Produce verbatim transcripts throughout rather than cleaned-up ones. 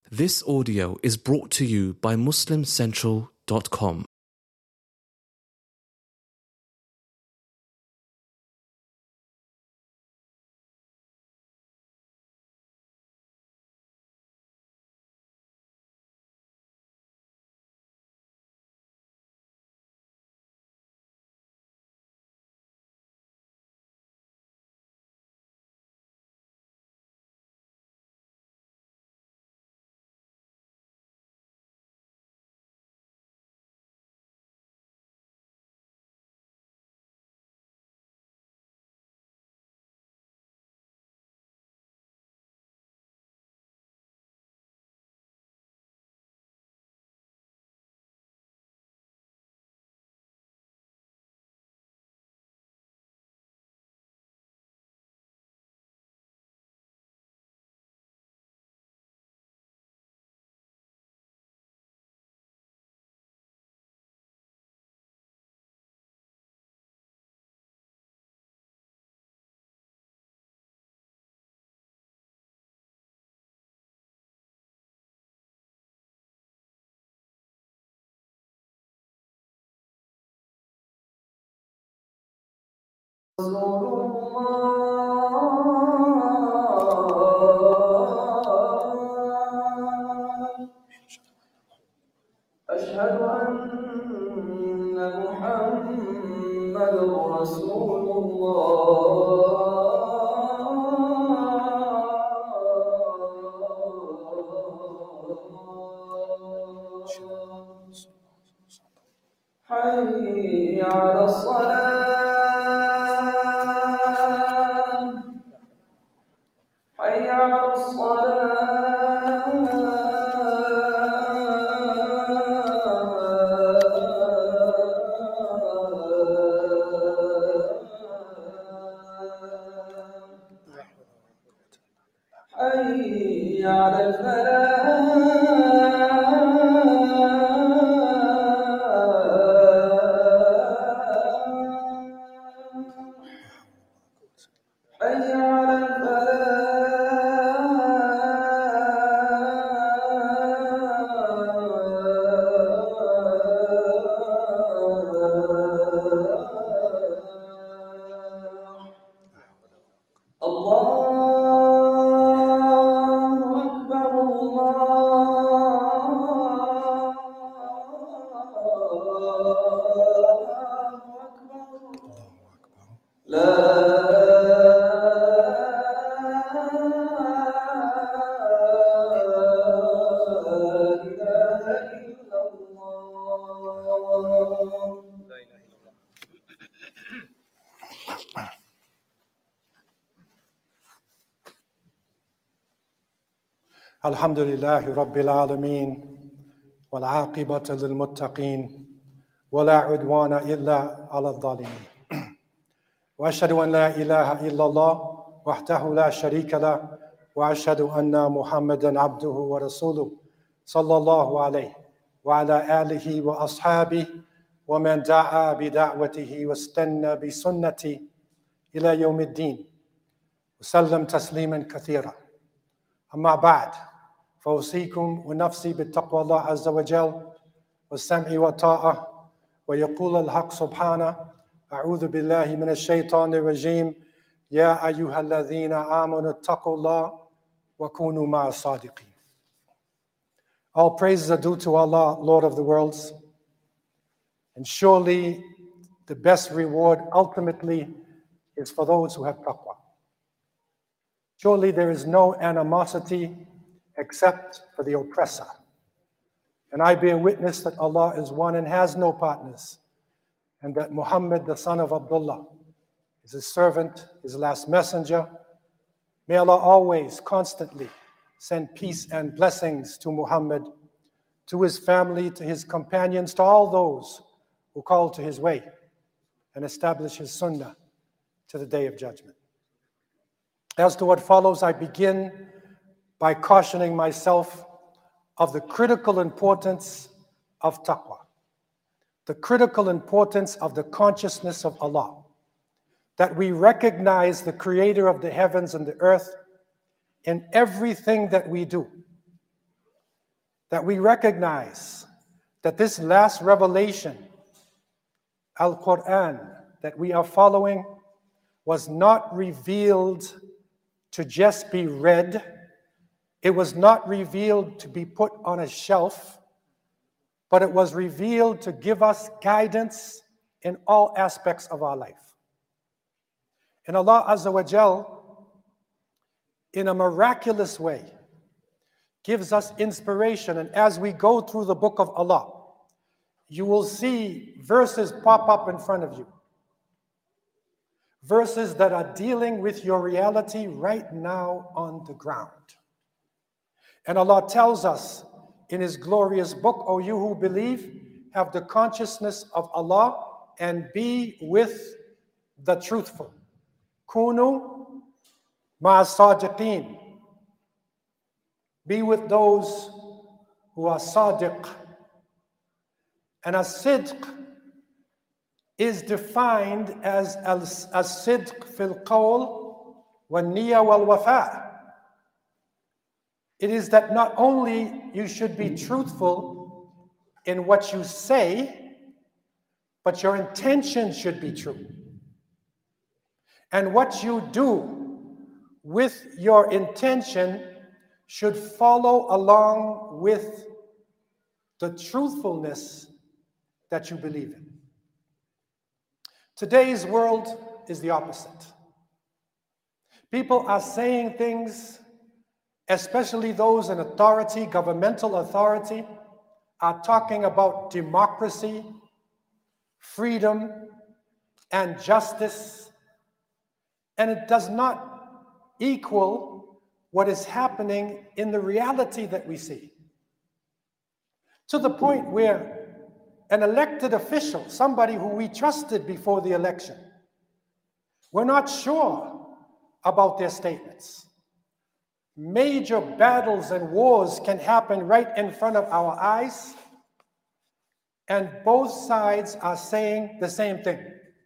This audio is brought to you by Muslim Central dot com. أشهد أن محمد رسول الله حي على الصلاة حي على حي على الفلاح حي على الفلاح الله الحمد لله رب العالمين والعاقبة للمتقين ولا عدوان إلا على الظالمين وأشهد أن لا إله إلا الله وحده لا شريك له وأشهد أن محمدا عبده ورسوله صلى الله عليه وعلى آله وأصحابه ومن دعا بدعوته واستنى بسنته إلى يوم الدين وسلم تسليما كثيرا. أما بعد فأوصيكم ونفسي بتقوى الله عز وجل والسمع والطاعة. ويقول الحق سبحانه: أعوذ بالله من الشيطان الرجيم يا أيها الذين آمنوا اتقوا الله وكونوا مع الصادقين. All praises are due to Allah, Lord of the worlds, and surely the best reward ultimately is for those who have taqwa. Surely there is no animosity except for the oppressor. And I bear witness that Allah is one and has no partners, and that Muhammad, the son of Abdullah, is his servant, his last messenger. May Allah always, constantly send peace and blessings to Muhammad, to his family, to his companions, to all those who call to his way and establish his sunnah to the day of judgment. As to what follows, I begin by cautioning myself of the critical importance of taqwa, the critical importance of the consciousness of Allah, that we recognize the creator of the heavens and the earth in everything that we do, that we recognize that this last revelation, Al-Quran, that we are following, was not revealed to just be read. It was not revealed to be put on a shelf, but it was revealed to give us guidance in all aspects of our life. And Allah Azza wa Jal, in a miraculous way, gives us inspiration. And as we go through the book of Allah, you will see verses pop up in front of you. Verses that are dealing with your reality right now on the ground. And Allah tells us in His glorious book, O you who believe, have the consciousness of Allah and be with the truthful. Kunu ma'as-sadiqeen. Be with those who are sadiq. And as-sidq is defined as as-sidq fil qawl wa niyya wal wafa. It is that not only you should be truthful in what you say, but your intention should be true. And what you do with your intention should follow along with the truthfulness that you believe in. Today's world is the opposite. People are saying things, especially those in authority, governmental authority, are talking about democracy, freedom, and justice, and it does not equal what is happening in the reality that we see. To the point where an elected official, somebody who we trusted before the election, we're not sure about their statements. Major battles and wars can happen right in front of our eyes, and both sides are saying the same thing.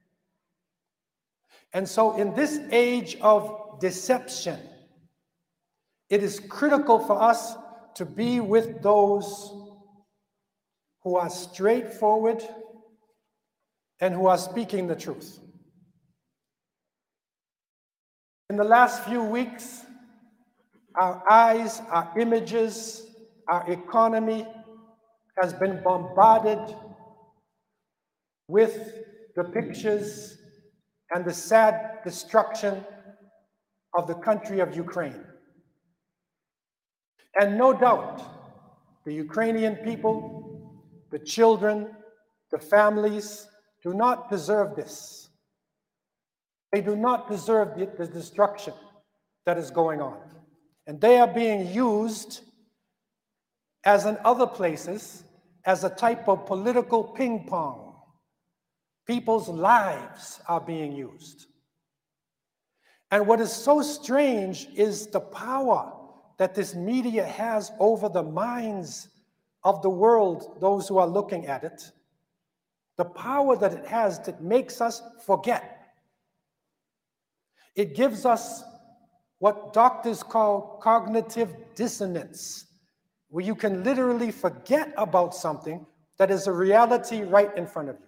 And so in this age of deception, it is critical for us to be with those who are straightforward and who are speaking the truth. In the last few weeks, our eyes, our images, our economy has been bombarded with the pictures and the sad destruction of the country of Ukraine. And no doubt, the Ukrainian people, the children, the families do not deserve this. They do not deserve the, the destruction that is going on. And they are being used, as in other places, as a type of political ping pong. People's lives are being used. And what is so strange is the power that this media has over the minds of the world, those who are looking at it. The power that it has that makes us forget. It gives us what doctors call cognitive dissonance, where you can literally forget about something that is a reality right in front of you.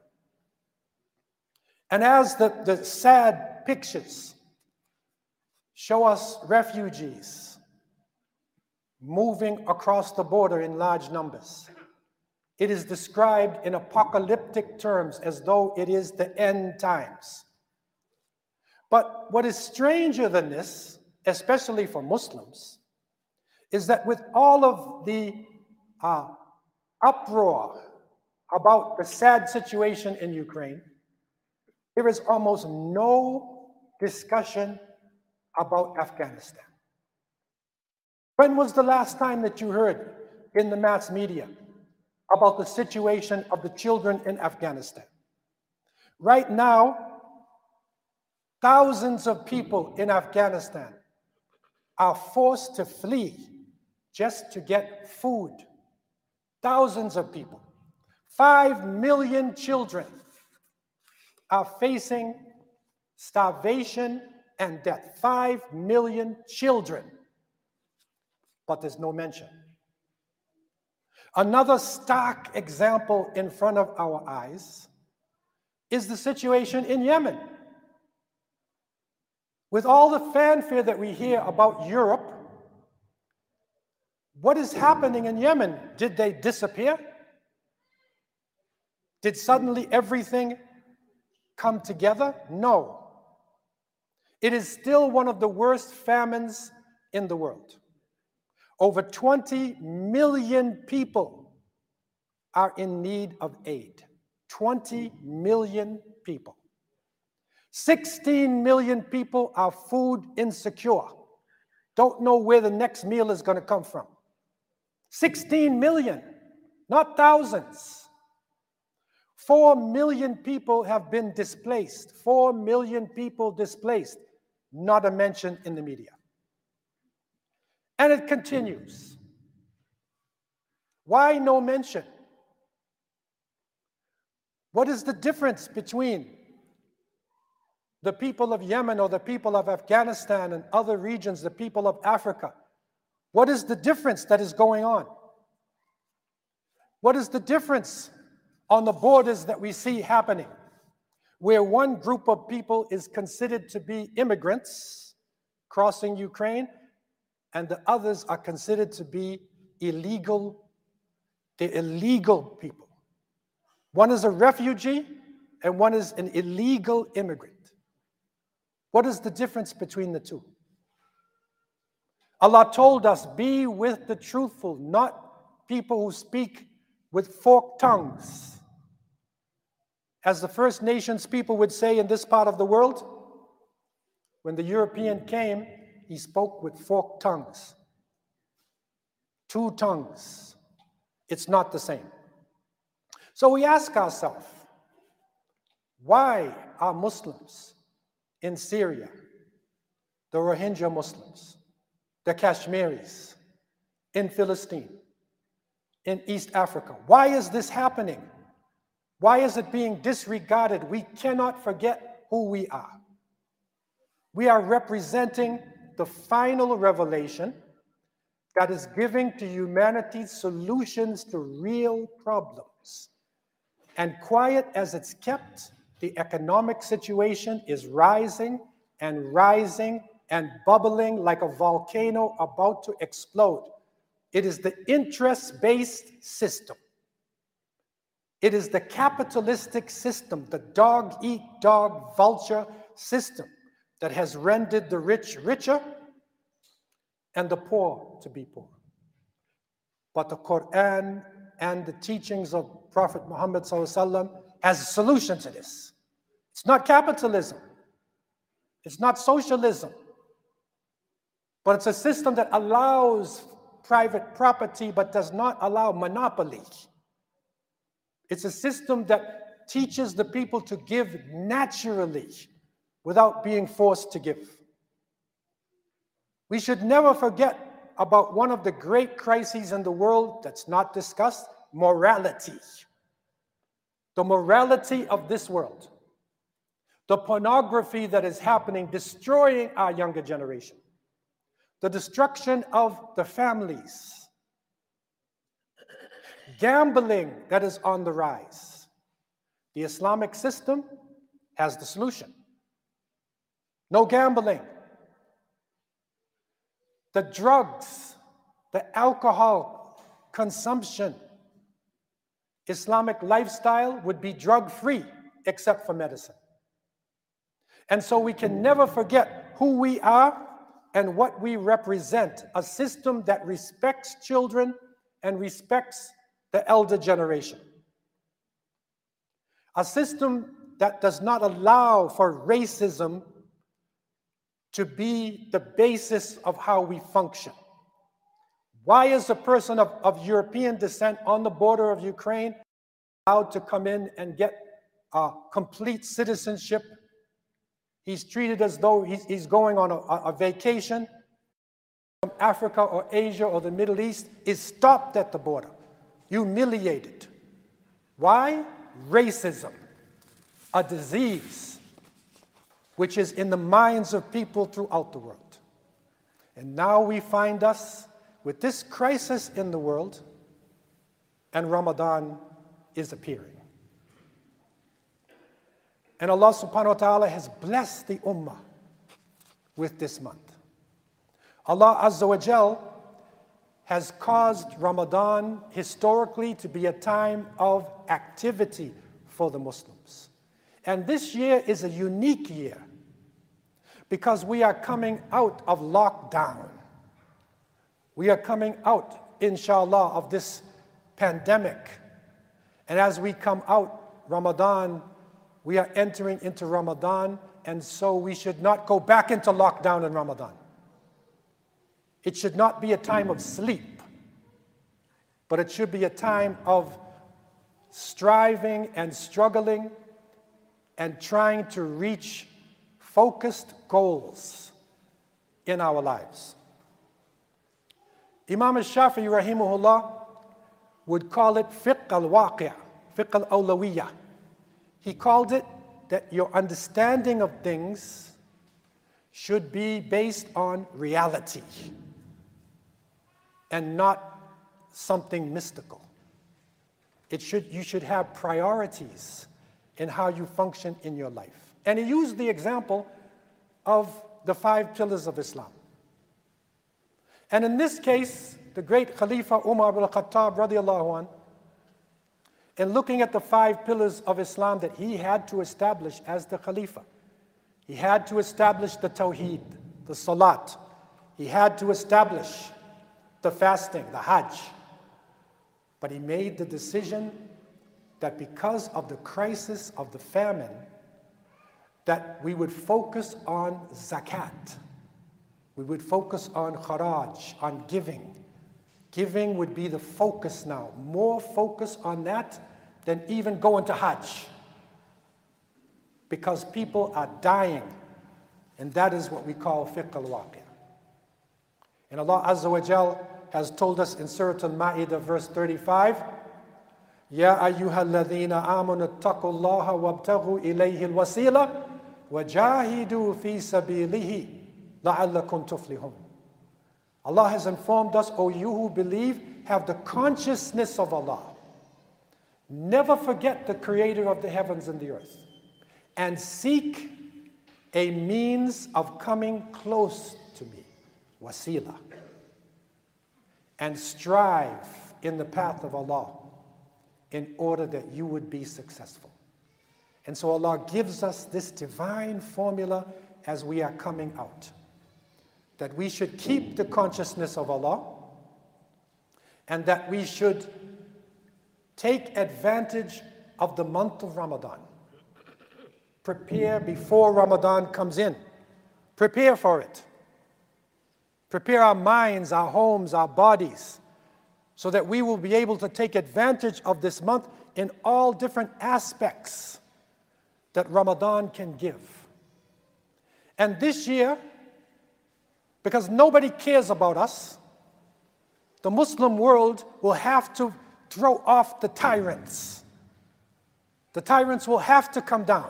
And as the, the sad pictures show us refugees moving across the border in large numbers, it is described in apocalyptic terms as though it is the end times. But what is stranger than this, especially for Muslims, is that with all of the uh, uproar about the sad situation in Ukraine, there is almost no discussion about Afghanistan. When was the last time that you heard in the mass media about the situation of the children in Afghanistan? Right now, thousands of people in Afghanistan are forced to flee just to get food. Thousands of people. Five million children are facing starvation and death. Five million children. But there's no mention. Another stark example in front of our eyes is the situation in Yemen. With all the fanfare that we hear about Europe, what is happening in Yemen? Did they disappear? Did suddenly everything come together? No. It is still one of the worst famines in the world. Over twenty million people are in need of aid. twenty million people. sixteen million people are food insecure. Don't know where the next meal is going to come from. sixteen million, not thousands. Four million people have been displaced. Four million people displaced. Not a mention in the media. And it continues. Why no mention? What is the difference between the people of Yemen or the people of Afghanistan and other regions, the people of Africa? What is the difference that is going on? What is the difference on the borders that we see happening, where one group of people is considered to be immigrants crossing Ukraine, and the others are considered to be illegal, the illegal people? One is a refugee, and one is an illegal immigrant. What is the difference between the two? Allah told us, be with the truthful, not people who speak with forked tongues. As the First Nations people would say in this part of the world, when the European came, he spoke with forked tongues. Two tongues. It's not the same. So we ask ourselves, why are Muslims in Syria, the Rohingya Muslims, the Kashmiris, in Palestine, in East Africa? Why is this happening? Why is it being disregarded? We cannot forget who we are. We are representing the final revelation that is giving to humanity solutions to real problems. And quiet as it's kept, the economic situation is rising and rising and bubbling like a volcano about to explode. It is the interest-based system. It is the capitalistic system, the dog-eat-dog vulture system that has rendered the rich richer and the poor to be poor. But the Quran and the teachings of Prophet Muhammad sallallahu alaihi wasallam has a solution to this. It's not capitalism. It's not socialism. But it's a system that allows private property but does not allow monopoly. It's a system that teaches the people to give naturally without being forced to give. We should never forget about one of the great crises in the world that's not discussed: morality. The morality of this world. The pornography that is happening, destroying our younger generation. The destruction of the families. Gambling that is on the rise. The Islamic system has the solution. No gambling. The drugs, the alcohol consumption, Islamic lifestyle would be drug-free except for medicine. And so we can never forget who we are and what we represent, a system that respects children and respects the elder generation. A system that does not allow for racism to be the basis of how we function. Why is a person of, of European descent on the border of Ukraine allowed to come in and get uh, complete citizenship? He's treated as though he's, he's going on a, a vacation from Africa or Asia or the Middle East, is stopped at the border, humiliated. Why? Racism, a disease which is in the minds of people throughout the world. And now we find us with this crisis in the world, and Ramadan is appearing. And Allah subhanahu wa ta'ala has blessed the ummah with this month. Allah Azza wa Jal has caused Ramadan historically to be a time of activity for the Muslims. And this year is a unique year because we are coming out of lockdown. We are coming out, inshallah, of this pandemic. And as we come out, Ramadan, we are entering into Ramadan, and so we should not go back into lockdown in Ramadan. It should not be a time of sleep, but it should be a time of striving and struggling and trying to reach focused goals in our lives. Imam al-Shafi'i rahimahullah would call it fiqh al-waqi', fiqh al-awlawiyah. He called it that your understanding of things should be based on reality and not something mystical. It should, you should have priorities in how you function in your life. And he used the example of the five pillars of Islam. And in this case, the great Khalifa Umar ibn al-Khattab radiallahu anh, in looking at the five pillars of Islam that he had to establish as the Khalifa, he had to establish the Tawheed, the Salat. He had to establish the fasting, the Hajj. But he made the decision that because of the crisis of the famine, that we would focus on zakat. We would focus on kharaj, on giving. Giving would be the focus now. More focus on that than even going to Hajj. Because people are dying. And that is what we call fiqh al-waqi'. And Allah Azza wa Jal has told us in Surah Al-Ma'idah verse thirty-five, Ya ayyuhal ladhina amanu attaqullaha wabtaghu ilayhi al-wasila wajahidu fi sabilihi la'allakum tuflihun. Allah has informed us, O you who believe, have the consciousness of Allah. Never forget the creator of the heavens and the earth. And seek a means of coming close to me, wasila. And strive in the path of Allah in order that you would be successful. And so Allah gives us this divine formula as we are coming out. That we should keep the consciousness of Allah and that we should take advantage of the month of Ramadan. Prepare before Ramadan comes in. Prepare for it. Prepare our minds, our homes, our bodies, so that we will be able to take advantage of this month in all different aspects that Ramadan can give. And this year, because nobody cares about us, the Muslim world will have to throw off the tyrants. The tyrants will have to come down.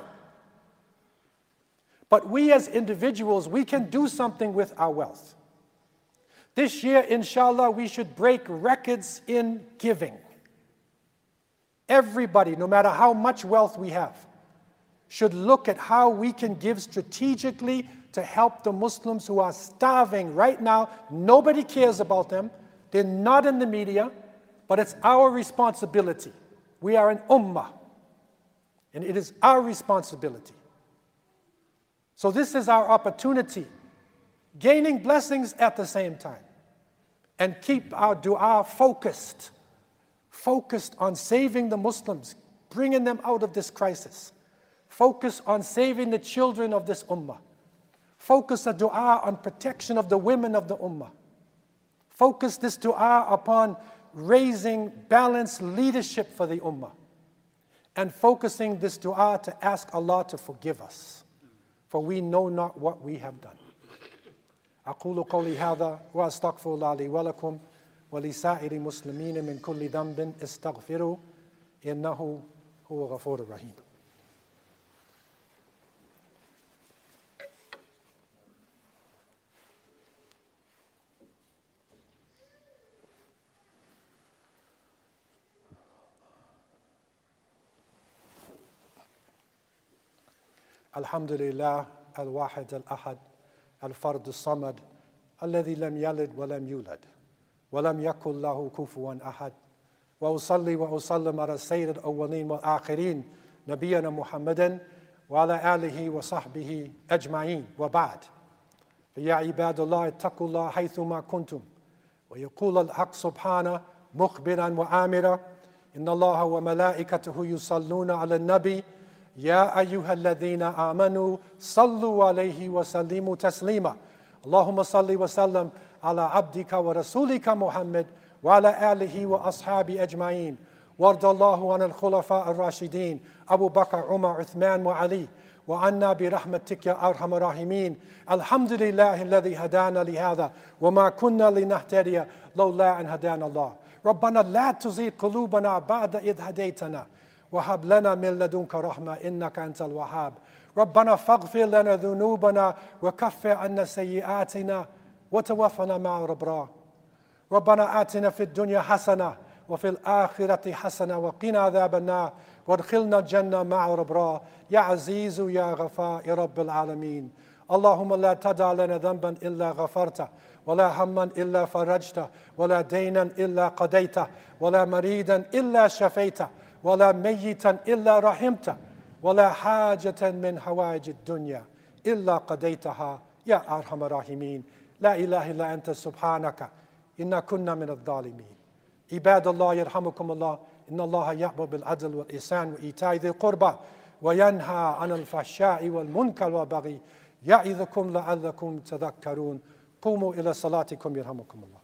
But we as individuals, we can do something with our wealth. This year, inshallah, we should break records in giving. Everybody, no matter how much wealth we have, should look at how we can give strategically to help the Muslims who are starving right now. Nobody cares about them. They're not in the media, but it's our responsibility. We are an ummah, and it is our responsibility. So this is our opportunity, gaining blessings at the same time, and keep our dua focused, focused on saving the Muslims, bringing them out of this crisis. Focus on saving the children of this ummah. Focus the dua on protection of the women of the ummah. Focus this dua upon raising balanced leadership for the ummah. And focusing this dua to ask Allah to forgive us, for we know not what we have done. أقول قولي هذا وأستغفر الله لي ولكم ولسائر المسلمين من كل ذنب استغفروا إنه هو غفور رحيم. الحمد لله الواحد الأحد الفرد الصمد الذي لم يلد ولم يولد ولم يكن له كفوا أحد. وأصلي وأسلم على سيد الأولين والآخرين نبينا محمد وعلى آله وصحبه أجمعين، وبعد. فيا عباد الله اتقوا الله حيثما كنتم، ويقول الحق سبحانه مخبرا وآمرا: إن الله وملائكته يصلون على النبي يا أيها الذين آمنوا صلوا عليه وسلموا تسليما. اللهم صل وسلم على عبدك ورسولك محمد وعلى آله وأصحابه أجمعين، وارض الله عن الخلفاء الراشدين أبو بكر عمر عثمان وعلي، وعنا برحمتك يا أرحم الراحمين. الحمد لله الذي هدانا لهذا وما كنا لنهتدي لولا أن هدانا الله. ربنا لا تزغ قلوبنا بعد إذ هديتنا وهب لنا من لدنك رحمة إنك أنت الوهاب. ربنا فاغفر لنا ذنوبنا وكفر عنا سيئاتنا وتوفنا مع الأبرار. ربنا آتنا في الدنيا حسنة وفي الآخرة حسنة وقنا عذاب النار وادخلنا الجنة مع الأبرار يا عزيز يا غفار يا رب العالمين. اللهم لا تدع لنا ذنبا إلا غفرته، ولا هما إلا فرجته، ولا دينا إلا قضيته، ولا مريدا إلا شفيته، ولا ميتا إلا رحمته، ولا حاجة من حوائج الدنيا إلا قضيتها يا أرحم الراحمين. لا إله إلا أنت سبحانك إنا كنا من الظالمين. عباد الله يرحمكم الله، إن الله يأمر بالعدل والإحسان وإيتاء ذي القربى وينهى عن الفحشاء والمنكر والبغي يعظكم لعلكم تذكرون. قوموا إلى صلاتكم يرحمكم الله.